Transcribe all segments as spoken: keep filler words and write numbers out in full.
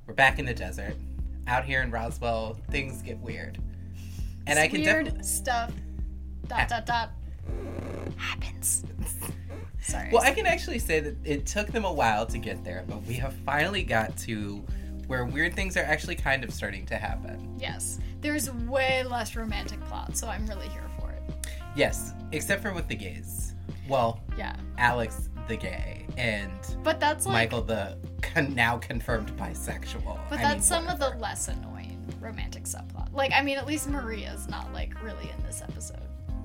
We're back in the desert. Out here in Roswell, things get weird. And it's I can weird definitely... stuff. Dot, dot, dot. Happens. Sorry. Well, I can actually say that it took them a while to get there, but we have finally got to where weird things are actually kind of starting to happen. Yes. There's way less romantic plot, so I'm really here for it. Yes, except for with the gays. Well, yeah. Alex the gay, and but that's like, Michael the con- now confirmed bisexual. But I that's mean, some whatever. of the less annoying romantic subplot. Like, I mean, at least Maria's not, like, really in this episode.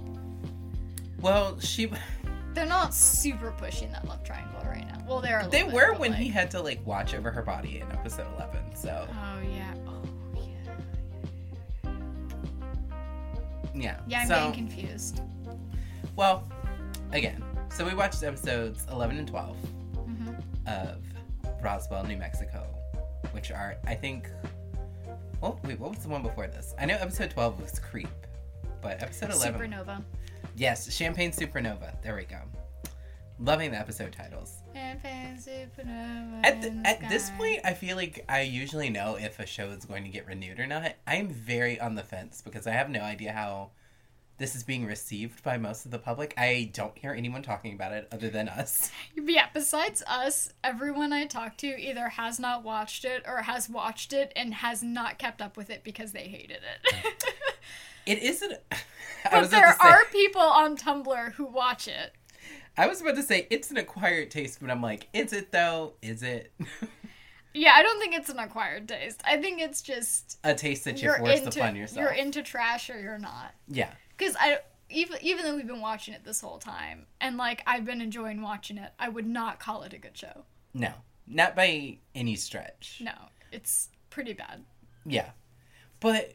Well, she... They're not super pushing that love triangle right now. Well, they're a They little were bit, when like... he had to, like, watch over her body in episode eleven, so... Oh, yeah. Oh, yeah. Yeah. Yeah, I'm so, getting confused. Well, again, so we watched episodes eleven and twelve Mm-hmm. of Roswell, New Mexico, which are, I think... Oh, wait, what was the one before this? I know episode twelve was Creep, but episode eleven... Supernova. Yes, Champagne Supernova. There we go. Loving the episode titles. Champagne Supernova. At, the, in the at this sky. point, I feel like I usually know if a show is going to get renewed or not. I'm very on the fence because I have no idea how this is being received by most of the public. I don't hear anyone talking about it other than us. Yeah, besides us, everyone I talk to either has not watched it or has watched it and has not kept up with it because they hated it. It isn't... I But was there about to say, are people on Tumblr who watch it. I was about to say, it's an acquired taste, but I'm like, is it though? Is it? Yeah, I don't think it's an acquired taste. I think it's just... A taste that you're, forced into, upon yourself. You're into trash or you're not. Yeah. Because I... Even, even though we've been watching it this whole time, and, like, I've been enjoying watching it, I would not call it a good show. No. Not by any stretch. No. It's pretty bad. Yeah. But...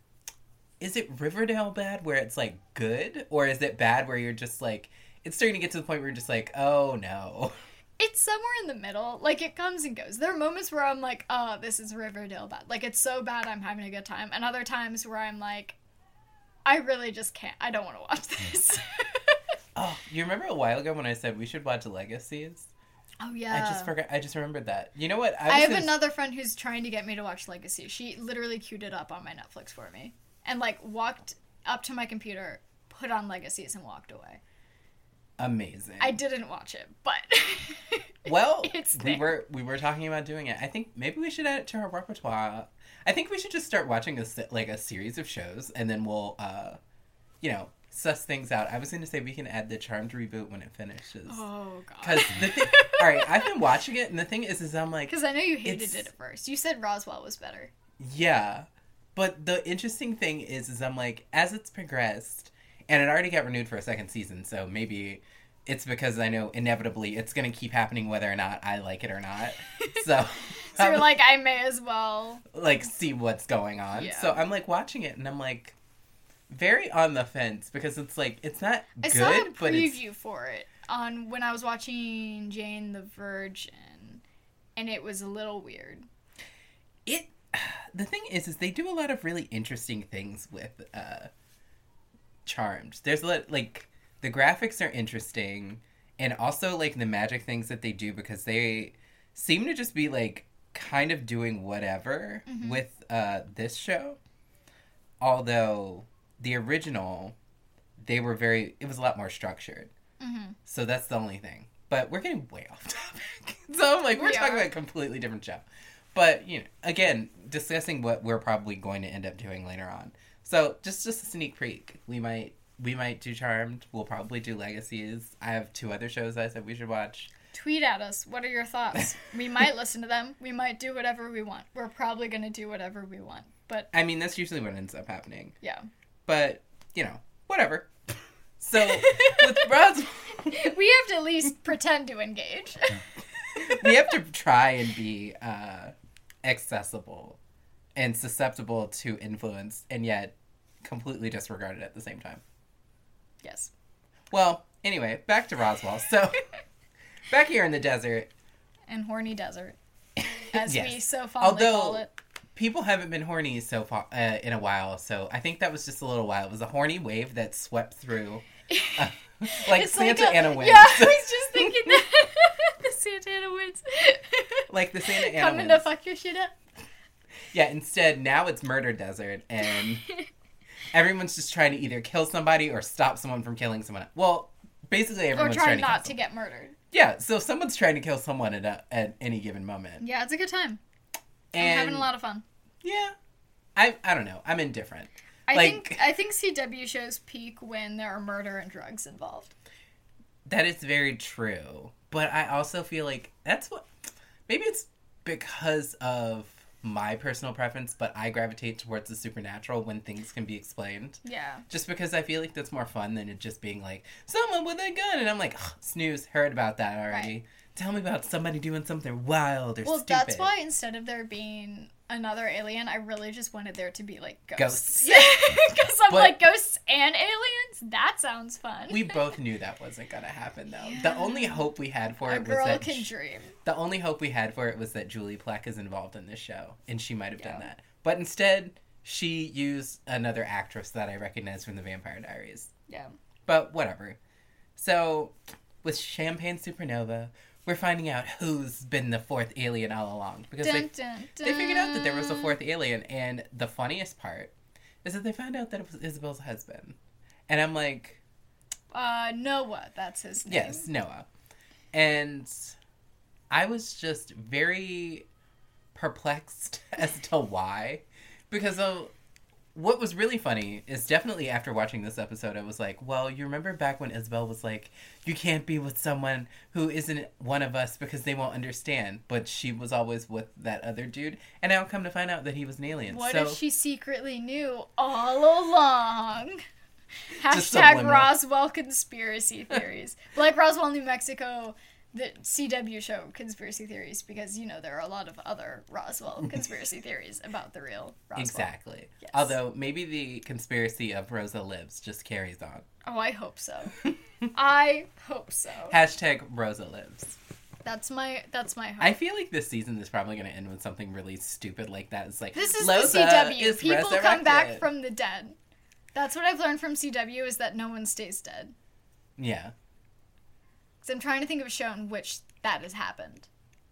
Is it Riverdale bad where it's, like, good? Or is it bad where you're just, like... It's starting to get to the point where you're just like, oh, no. It's somewhere in the middle. Like, it comes and goes. There are moments where I'm like, oh, this is Riverdale bad. Like, it's so bad I'm having a good time. And other times where I'm like, I really just can't. I don't want to watch this. Oh, you remember a while ago when I said we should watch Legacies? Oh, yeah. I just forgot. I just remembered that. You know what? I, I, was have gonna... another friend who's trying to get me to watch Legacy. She literally queued it up on my Netflix for me. And, like, walked up to my computer, put on Legacies, and walked away. Amazing. I didn't watch it, but... Well, it's we there. were we were talking about doing it. I think maybe we should add it to our repertoire. I think we should just start watching a, se- like, a series of shows, and then we'll, uh, you know, suss things out. I was going to say we can add the Charmed reboot when it finishes. Oh, God. Because the thing... All right, I've been watching it, and the thing is, is I'm like... Because I know you hated it's- it at first. You said Roswell was better. Yeah. But the interesting thing is, is I'm like, as it's progressed, and it already got renewed for a second season, so maybe it's because I know inevitably it's going to keep happening whether or not I like it or not. So, So you're I'm, like, I may as well. like, see what's going on. Yeah. So I'm, like, watching it, and I'm, like, very on the fence, because it's, like, it's not I good, saw a but it's... preview for it on when I was watching Jane the Virgin, and it was a little weird. It... The thing is, is they do a lot of really interesting things with uh, Charmed. There's a lot, like, the graphics are interesting, and also, like, the magic things that they do, because they seem to just be, like, kind of doing whatever Mm-hmm. with uh, this show. Although, the original, they were very, it was a lot more structured. Mm-hmm. So that's the only thing. But we're getting way off topic. So, like, we're We talking are. about a completely different show. But, you know, again, discussing what we're probably going to end up doing later on. So, just just a sneak peek. We might we might do Charmed. We'll probably do Legacies. I have two other shows I said we should watch. Tweet at us. What are your thoughts? We might listen to them. We might do whatever we want. We're probably going to do whatever we want. But, I mean, that's usually what ends up happening. yeah. But, you know, whatever. So, with Roswell... We have to at least pretend to engage. We have to try and be uh, accessible and susceptible to influence, and yet completely disregarded at the same time. Yes. Well, anyway, back to Roswell. So, back here in the desert. And horny desert. As Yes. we so fondly Although, call it. people haven't been horny so far uh, in a while, so I think that was just a little while. It was a horny wave that swept through, uh, like It's Santa like a- Ana winds. Yeah, I was just thinking that. The Santa Ana winds. Like the Santa Ana Coming winds. to fuck your shit up. Yeah, instead, now it's Murder Desert, and everyone's just trying to either kill somebody or stop someone from killing someone. Well, basically Or everyone's try trying to not kill to get murdered. Yeah, so someone's trying to kill someone at, a, at any given moment. Yeah, it's a good time. And I'm having a lot of fun. Yeah. I I don't know. I'm indifferent. I like, think I think C W shows peak when there are murder and drugs involved. That is very true. But I also feel like that's what... Maybe it's because of my personal preference, but I gravitate towards the supernatural when things can be explained. Yeah. Just because I feel like that's more fun than it just being like, someone with a gun, and I'm like, snooze, heard about that already. Right. Tell me about somebody doing something wild or well, stupid. Well, that's why instead of there being another alien, I really just wanted there to be, like, ghosts. Ghosts. Because I'm But like, ghosts and aliens? That sounds fun. We both knew that wasn't going to happen, though. Yeah. The only hope we had for A it was girl that... can dream. The only hope we had for it was that Julie Plec is involved in this show, and she might have Yeah. done that. But instead, she used another actress that I recognize from The Vampire Diaries. Yeah. But whatever. So, with Champagne Supernova, we're finding out who's been the fourth alien all along. Because Dun, they, dun, they figured out that there was a dun. fourth alien, and the funniest part is that they found out that it was Isabel's husband. And I'm like... Uh, Noah, that's his name. Yes, Noah. And I was just very perplexed as to why. Because of... What was really funny is definitely after watching this episode, I was like, well, you remember back when Isabel was like, you can't be with someone who isn't one of us because they won't understand. But she was always with that other dude. And now come to find out that he was an alien. What so, if she secretly knew all along? Just Hashtag subliminal. Roswell conspiracy theories. Like Roswell, New Mexico, the C W show conspiracy theories, because, you know, there are a lot of other Roswell conspiracy theories about the real Roswell. Exactly. Yes. Although maybe the conspiracy of Rosa Lives just carries on. Oh, I hope so. I hope so. Hashtag Rosa Lives. That's my that's my hope. I feel like this season is probably going to end with something really stupid like that. It's like, This is Loza the C W. is People come back resurrected. from the dead. That's what I've learned from C W, is that no one stays dead. Yeah. Because I'm trying to think of a show in which that has happened.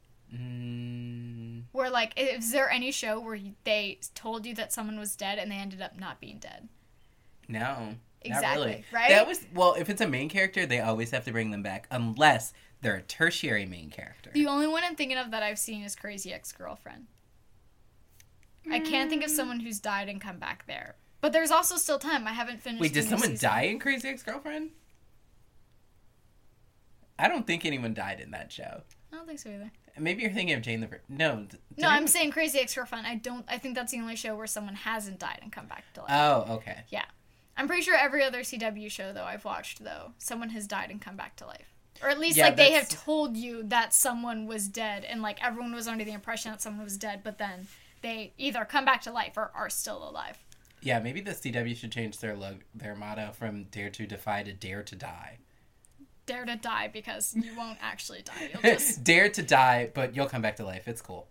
Mm, Where, like, is there any show where you, they told you that someone was dead and they ended up not being dead? no. Exactly, Not really. right? That was, well, if it's a main character, they always have to bring them back. Unless they're a tertiary main character. The only one I'm thinking of that I've seen is Crazy Ex-Girlfriend. I can't think of someone who's died and come back there. But there's also still time. I haven't finished Wait, the did new someone season. die in Crazy Ex-Girlfriend? I don't think anyone died in that show. I don't think so either. Maybe you're thinking of Jane the Virgin. No. d- did No, I'm anyone- saying Crazy Ex-Girlfriend. I don't. I think that's the only show where someone hasn't died and come back to life. Oh, okay. Yeah. I'm pretty sure every other C W show, though, I've watched, though, someone has died and come back to life. Or at least, Yeah, like, they have that's- told you that someone was dead, and, like, everyone was under the impression that someone was dead, but then they either come back to life or are still alive. Yeah, maybe the C W should change their log- their motto from Dare to Defy to Dare to Die. Dare to die, because you won't actually die. You'll just... Dare to die, but you'll come back to life. It's cool.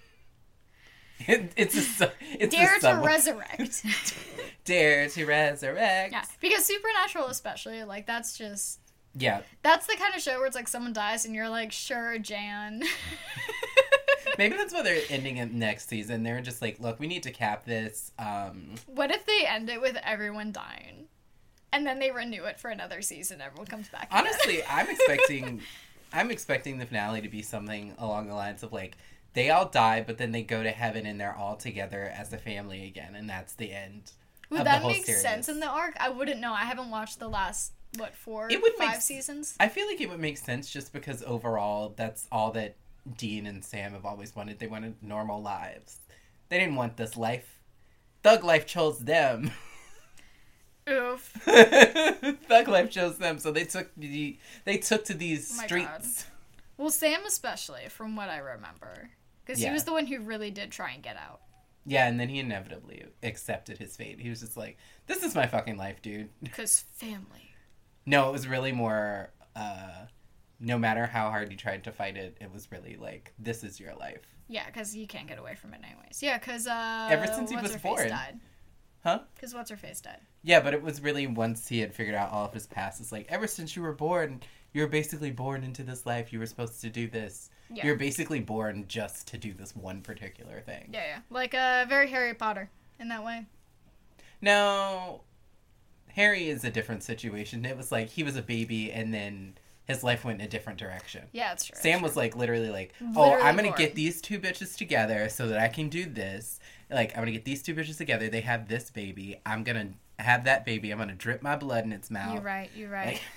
it, it's a, su- it's Dare a to subway. resurrect. Dare to resurrect. Yeah, because Supernatural especially, like, that's just... Yeah. That's the kind of show where it's like someone dies and you're like, sure, Jan. Maybe that's why they're ending it next season. They're just like, look, we need to cap this. Um, What if they end it with everyone dying? And then they renew it for another season. Everyone comes back again. honestly, I'm expecting, I'm expecting the finale to be something along the lines of like, they all die, but then they go to heaven and they're all together as a family again, and that's the end. Would of that the whole make series. sense in the arc? I wouldn't know. I haven't watched the last, what, four, It would make five s- seasons? I feel like it would make sense just because overall, that's all that Dean and Sam have always wanted. They wanted normal lives. They didn't want this life. Thug life chose them. Oof. Thug life chose them, so they took the they took to these Oh my streets. Well, Sam especially, from what I remember. Because Yeah. he was the one who really did try and get out. Yeah, and then he inevitably accepted his fate. He was just like, "This is my fucking life, dude." Because family. No, it was really more. Uh, no matter how hard he tried to fight it, it was really like, "This is your life." Yeah, because you can't get away from it anyways. Yeah, because, uh... Ever since he was What's-Her-Face born. died. Huh? Because What's-Her-Face died. Yeah, but it was really once he had figured out all of his past. It's like, ever since you were born, you're basically born into this life. You were supposed to do this. Yeah. You're basically born just to do this one particular thing. Yeah, yeah. Like, uh, very Harry Potter in that way. No, Harry is a different situation. It was like he was a baby and then his life went in a different direction. Yeah, it's true. Sam true. was like literally like, oh, literally I'm going to born. get these two bitches together so that I can do this. Like, I'm going to get these two bitches together. They have this baby. I'm going to have that baby. I'm going to drip my blood in its mouth. You're right. You're right. Like,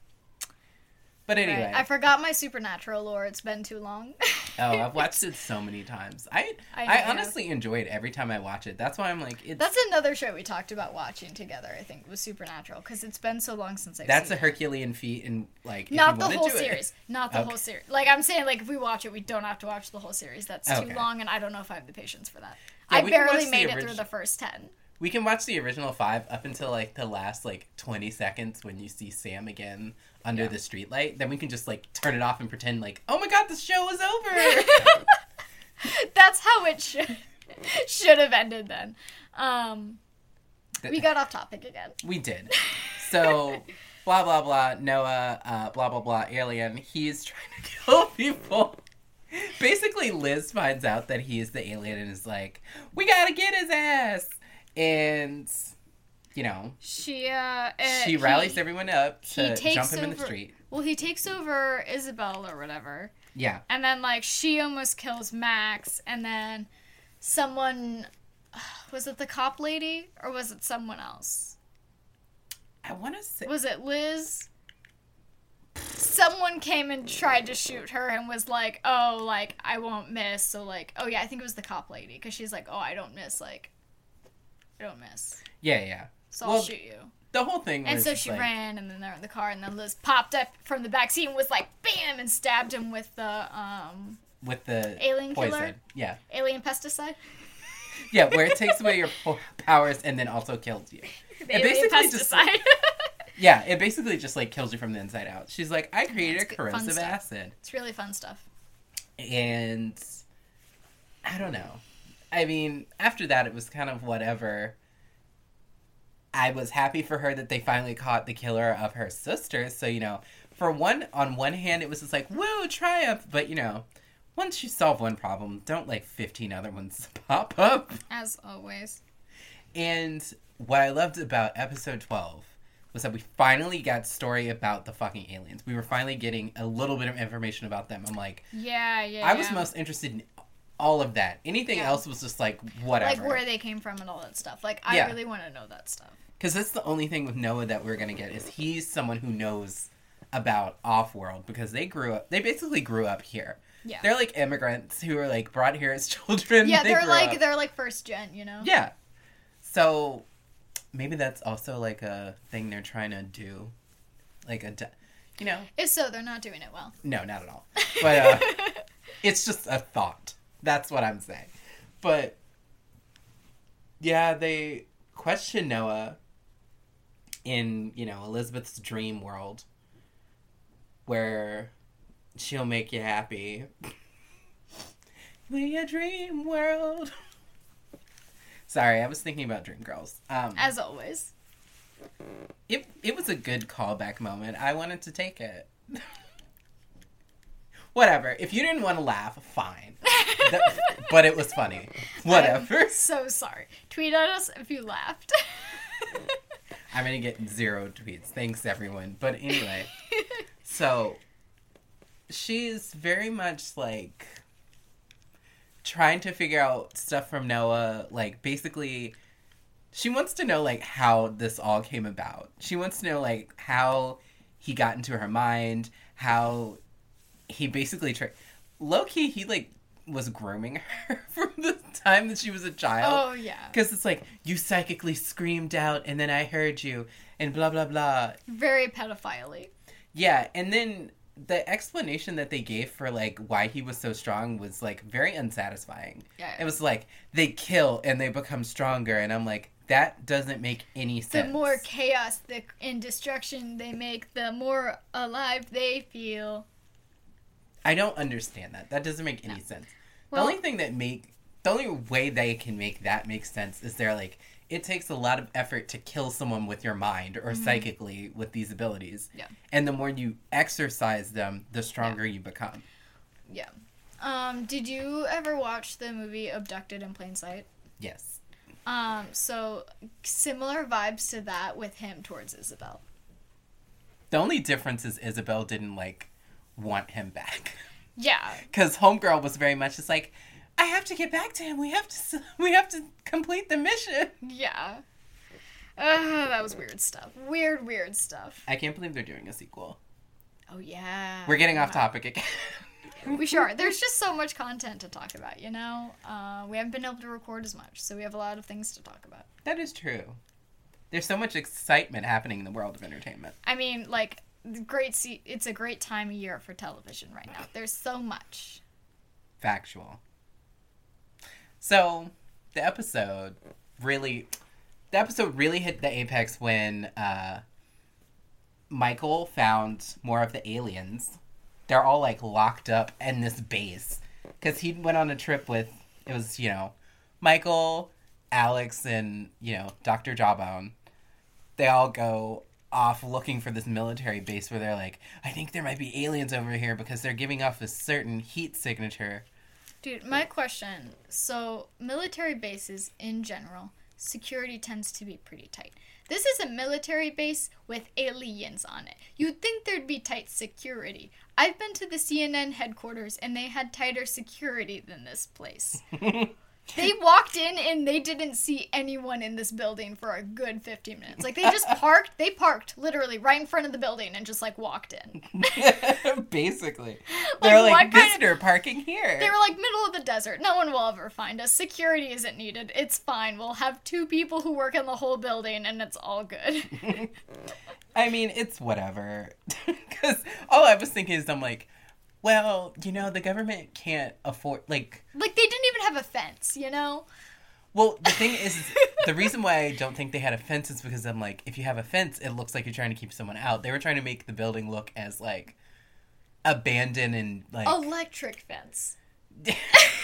but anyway. Right. I forgot my Supernatural lore. It's been too long. Oh, I've watched it so many times. I I, I honestly enjoy it every time I watch it. That's why I'm like, it's... That's another show we talked about watching together, I think, was Supernatural, because it's been so long since I've That's seen a Herculean feat, and, like, if Not you the whole do series. It... Not the okay. whole series. Like, I'm saying, like, if we watch it, we don't have to watch the whole series. That's too okay. long, and I don't know if I have the patience for that. Yeah, I barely orig- made it through the first ten. We can watch the original five up until, like, the last, like, twenty seconds when you see Sam again under yeah. the streetlight. Then we can just, like, turn it off and pretend like, oh my god, the show is over! That's how it should, should have ended then. Um, we got off topic again. We did. So, blah, blah, blah, Noah, uh, blah, blah, blah, alien. He's trying to kill people. Basically, Liz finds out that he is the alien and is like, we gotta get his ass! And, you know, she uh, uh she rallies he, everyone up to jump him over, in the street. Well, he takes over Isabel or whatever. Yeah. And then, like, she almost kills Max, and then someone... Was it the cop lady, or was it someone else? I want to say... Was it Liz? Someone came and tried to shoot her and was like, oh, like, I won't miss. So, like, oh, yeah, I think it was the cop lady, because she's like, oh, I don't miss, like... I don't miss. Yeah, yeah. So well, I'll shoot you. The whole thing was And so she like... ran, and then they're in the car, and then Liz popped up from the back seat and was like, bam, and stabbed him with the, um... With the alien poison. killer? Yeah. Alien pesticide? Yeah, where it takes away your powers and then also kills you. The it alien basically pesticide. just like, yeah, it basically just like kills you from the inside out. She's like, I created yeah, a corrosive acid. It's really fun stuff. And I don't know. I mean, after that it was kind of whatever. I was happy for her that they finally caught the killer of her sister. So, you know, for one, on one hand, it was just like, woo, triumph. But, you know, once you solve one problem, don't like fifteen other ones pop up. As always. And what I loved about episode twelve was that we finally got story about the fucking aliens. We were finally getting a little bit of information about them. I'm like, yeah, yeah, I was yeah. most interested in all of that. Anything yeah. else was just like, whatever. Like where they came from and all that stuff. Like, I yeah. really want to know that stuff. Because that's the only thing with Noah that we're going to get is he's someone who knows about Off-World because they grew up, they basically grew up here. Yeah. They're like immigrants who are like brought here as children. Yeah, they they're like, up. they're like first gen, you know? Yeah. So maybe that's also like a thing they're trying to do. Like a, you know. If so, they're not doing it well. No, not at all. But uh, it's just a thought. That's what I'm saying. But yeah, they question Noah in, you know, Elizabeth's dream world where she'll make you happy. We a dream world. Sorry, I was thinking about Dreamgirls. Um, As always. It it was a good callback moment. I wanted to take it. Whatever. If you didn't want to laugh, fine. That, but it was funny. Whatever. I'm so sorry. Tweet at us if you laughed. I'm going to get zero tweets. Thanks, everyone. But anyway. So, she's very much, like, trying to figure out stuff from Noah. Like, basically, she wants to know, like, how this all came about. She wants to know, like, how he got into her mind, how he basically tried... Low-key, he, like, was grooming her from the time that she was a child. Oh, yeah. Because it's like, you psychically screamed out, and then I heard you, and blah, blah, blah. Very pedophile-y. Yeah, and then the explanation that they gave for, like, why he was so strong was, like, very unsatisfying. Yeah. It was like, they kill, and they become stronger, and I'm like, that doesn't make any sense. The more chaos the, and destruction they make, the more alive they feel. I don't understand that. That doesn't make any no. sense. Well, the only thing that make... The only way they can make that make sense is they're like, it takes a lot of effort to kill someone with your mind or mm-hmm. psychically with these abilities. Yeah. And the more you exercise them, the stronger yeah. you become. Yeah. Um, did you ever watch the movie Abducted in Plain Sight? Yes. Um, so similar vibes to that with him towards Isabel. The only difference is Isabel didn't, like, want him back. Yeah. Because Homegirl was very much just like, I have to get back to him. We have to we have to complete the mission. Yeah. Uh, that was weird stuff. Weird, weird stuff. I can't believe they're doing a sequel. Oh, yeah. We're getting off topic again. We sure are. There's just so much content to talk about, you know? Uh, we haven't been able to record as much, so we have a lot of things to talk about. That is true. There's so much excitement happening in the world of entertainment. I mean, like, great. Se- it's a great time of year for television right now. There's so much. Factual. So, the episode really... The episode really hit the apex when uh, Michael found more of the aliens. They're all, like, locked up in this base. Because he went on a trip with, it was, you know, Michael, Alex, and, you know, Doctor Jawbone. They all go off looking for this military base where they're like, I think there might be aliens over here because they're giving off a certain heat signature. Dude, my question. So, military bases in general, security tends to be pretty tight. This is a military base with aliens on it. You'd think there'd be tight security. I've been to the C N N headquarters, and they had tighter security than this place. They walked in, and they didn't see anyone in this building for a good fifteen minutes. Like, they just parked. They parked, literally, right in front of the building and just, like, walked in. Basically. Like, They're like, what kind visitor of... parking here. They were like, middle of the desert. No one will ever find us. Security isn't needed. It's fine. We'll have two people who work in the whole building, and it's all good. I mean, it's whatever. Because all I was thinking is, I'm like, well, you know, the government can't afford, like... Like, they didn't even have a fence, you know? Well, the thing is, the reason why I don't think they had a fence is because I'm like, if you have a fence, it looks like you're trying to keep someone out. They were trying to make the building look as, like, abandoned and, like... Electric fence. Like,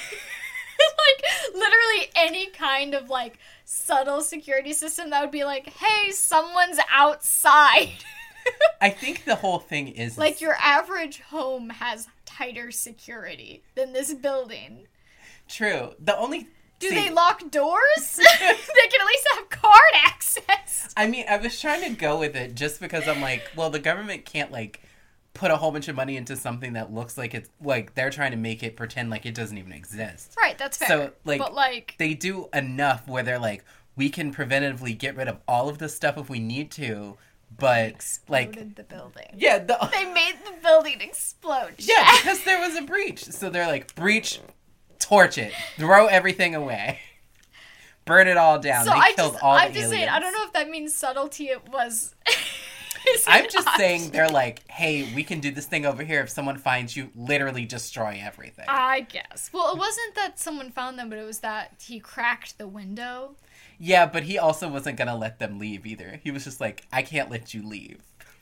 literally any kind of, like, subtle security system that would be like, hey, someone's outside. I think the whole thing is... Like, your average home has tighter security than this building. True. The only... Do See, they lock doors? They can at least have card access. I mean, I was trying to go with it just because I'm like, well, the government can't, like, put a whole bunch of money into something that looks like it's... Like, they're trying to make it pretend like it doesn't even exist. Right, that's fair. So, like, but, like... they do enough where they're like, we can preventatively get rid of all of this stuff if we need to... But, exploded like... the building. Yeah, the... They made the building explode. Yeah, because there was a breach. So they're like, breach, torch it, throw everything away. Burn it all down. So they I killed just, all I'm the just aliens. saying, I don't know if that means subtlety it was... I'm just saying they're like, hey, we can do this thing over here. If someone finds you, literally destroy everything. I guess. Well, it wasn't that someone found them, but it was that he cracked the window. Yeah, but he also wasn't going to let them leave either. He was just like, I can't let you leave.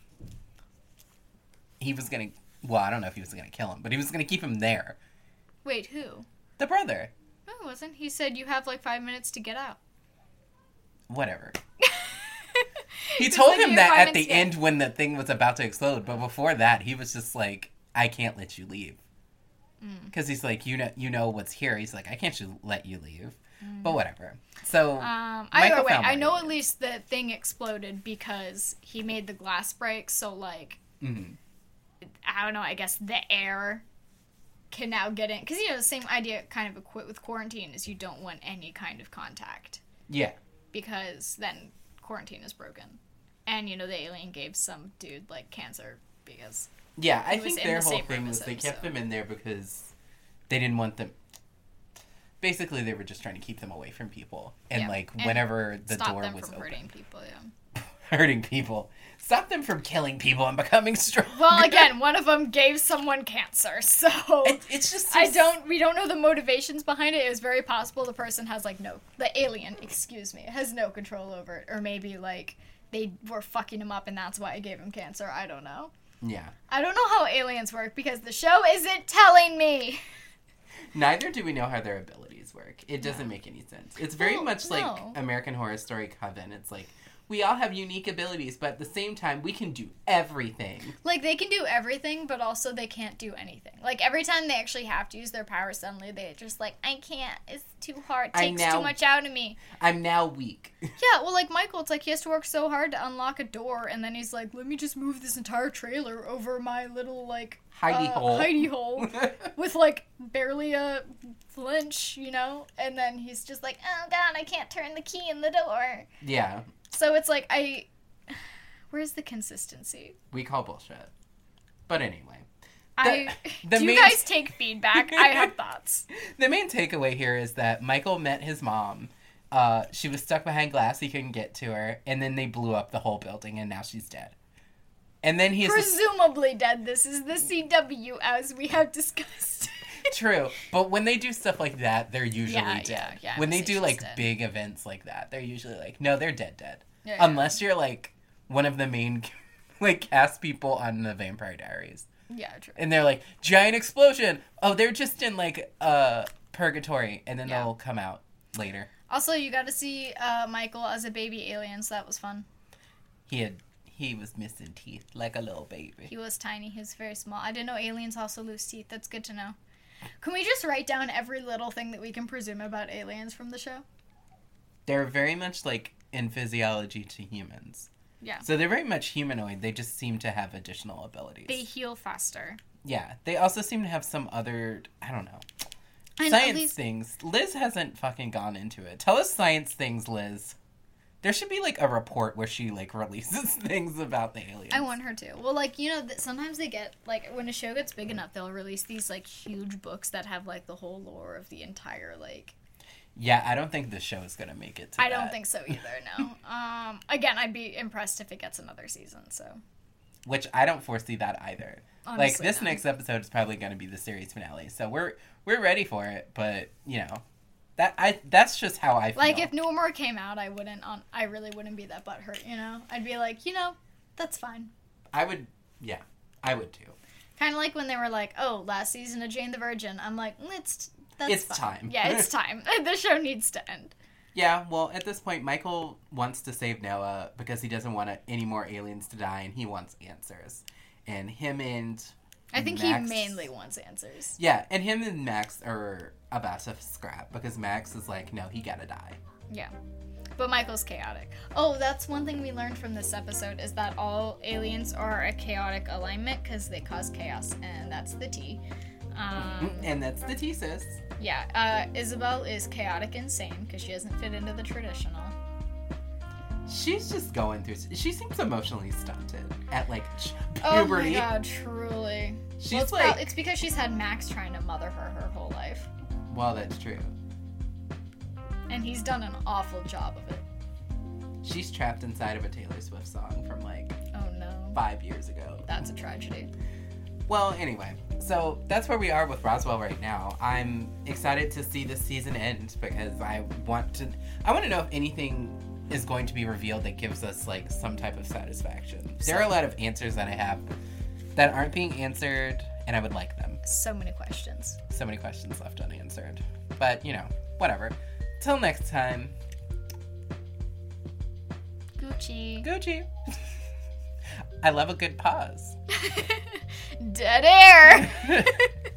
He was going to... Well, I don't know if he was going to kill him, but he was going to keep him there. Wait, who? The brother. No, it wasn't. He said you have like five minutes to get out. Whatever. He told like, him "You that have five at the minutes to end when the thing was about to explode, but before that, he was just like, I can't let you leave. Because mm. he's like, you know, you know what's here. He's like, I can't just let you leave. Mm. But whatever. So, um, either way, I know at least the thing exploded because he made the glass break. So, like, mm-hmm. I don't know. I guess the air can now get in because you know the same idea kind of equate with quarantine is you don't want any kind of contact. Yeah. Because then quarantine is broken, and you know the alien gave some dude like cancer because. Yeah, I think their the whole thing was they him, kept so. them in there because they didn't want them. Basically, they were just trying to keep them away from people, and yeah. like and whenever the door them was from open, hurting people, yeah. hurting people, stop them from killing people and becoming strong. Well, again, one of them gave someone cancer, so it, it's just. I don't. We don't know the motivations behind it. It was very possible the person has like no, the alien, excuse me, has no control over it, or maybe like they were fucking him up and that's why it gave him cancer. I don't know. Yeah. I don't know how aliens work because the show isn't telling me. Neither do we know how their abilities work. It doesn't No. make any sense. It's very Well, much like no. American Horror Story Coven. It's like, we all have unique abilities, but at the same time, we can do everything. Like, they can do everything, but also they can't do anything. Like, every time they actually have to use their power suddenly, they're just like, I can't. It's too hard. It I takes now- too much out of me. I'm now weak. Yeah, well, like, Michael, it's like he has to work so hard to unlock a door, and then he's like, let me just move this entire trailer over my little, like... Hidey uh, hole. Hidey hole. With, like, barely a flinch, you know? And then he's just like, oh, God, I can't turn the key in the door. Yeah, So it's like, I... Where's the consistency? we call bullshit. But anyway. I the do you main- guys take feedback? I have thoughts. The main takeaway here is that Michael met his mom. Uh, she was stuck behind glass. He couldn't get to her. And then they blew up the whole building, and now she's dead. And then he's... Presumably dead. This is the C W, as we have discussed. True. But when they do stuff like that, they're usually Yeah, dead. yeah, yeah, when they so do, she's like, dead. big events like that, they're usually like, no, they're dead dead. Yeah. Unless you're, like, one of the main, like, cast people on the Vampire Diaries. Yeah, true. And they're like, giant explosion! Oh, they're just in, like, uh, purgatory. And then Yeah. they'll come out later. Also, you got to see uh, Michael as a baby alien, so that was fun. He had... He was missing teeth like a little baby. He was tiny. He was very small. I didn't know aliens also lose teeth. That's good to know. Can we just write down every little thing that we can presume about aliens from the show? They're very much, like, in physiology to humans. Yeah. So they're very much humanoid. They just seem to have additional abilities. They heal faster. Yeah. They also seem to have some other, I don't know, I know, at science least- things. Liz hasn't fucking gone into it. Tell us science things, Liz. There should be, like, a report where she, like, releases things about the aliens. I want her to. Well, like, you know, th- sometimes they get, like, when a show gets big enough, they'll release these, like, huge books that have, like, the whole lore of the entire, like... Yeah, I don't think the show is going to make it to I that. don't think so either, no. um, again, I'd be impressed if it gets another season, so... Which I don't foresee that either. like, Honestly, this no. next episode is probably going to be the series finale. So we're we're ready for it, but, you know... That I that's just how I feel. Like, if No More came out, I wouldn't, on, I really wouldn't be that butthurt, you know? I'd be like, you know, that's fine. I would, yeah, I would too. Kind of like when they were like, oh, last season of Jane the Virgin. I'm like, mm, it's, that's It's fine. time. Yeah, it's time. The show needs to end. Yeah, well, at this point, Michael wants to save Noah because he doesn't want any more aliens to die, and he wants answers. And him and I think Max- he mainly wants answers. Yeah, and him and Max are about to scrap because Max is like, no, he gotta die. Yeah. But Michael's chaotic. Oh, that's one thing we learned from this episode is that all aliens are a chaotic alignment because they cause chaos, and that's the T. Um, And that's the thesis. yeah, uh, Isabel is chaotic insane because she doesn't fit into the traditional. She's just going through. She seems emotionally stunted at like ch- Oh puberty. my god, truly. She's well, it's, like, prob- it's because she's had Max trying to mother her her whole life. well, that's true. And he's done an awful job of it. She's trapped inside of a Taylor Swift song from like Oh no. five years ago. That's a tragedy. Well, anyway, so that's where we are with Roswell right now. I'm excited to see this season end because I want to. I want to know if anything is going to be revealed that gives us like some type of satisfaction. There are a lot of answers that I have that aren't being answered, and I would like them. So many questions. So many questions left unanswered, but you know, whatever. Till next time, Gucci. Gucci. I love a good pause. Dead air.